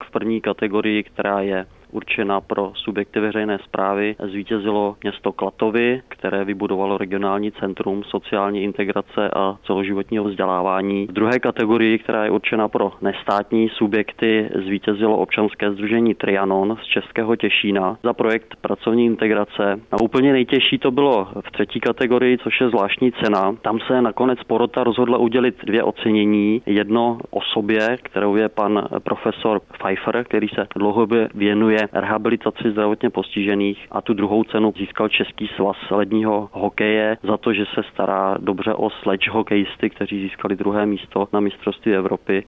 v první kategorii, která je určena pro subjekty veřejné správy, zvítězilo město Klatovy, které vybudovalo regionální centrum sociální integrace a celoživotního vzdělávání. V druhé kategorii, která je určena pro nestátní subjekty, zvítězilo občanské sdružení Trianon z Českého Těšína za projekt pracovní integrace. A úplně nejtěžší to bylo v třetí kategorii, což je zvláštní cena. Tam se nakonec porota rozhodla udělit 2 ocenění. Jedno osobě, kterou je pan profesor Pfeiffer, který se dlouhodobě věnuje rehabilitaci zdravotně postižených, a tu druhou cenu získal Český svaz ledního hokeje za to, že se stará dobře o sledge hokejisty, kteří získali 2. místo na mistrovství Evropy.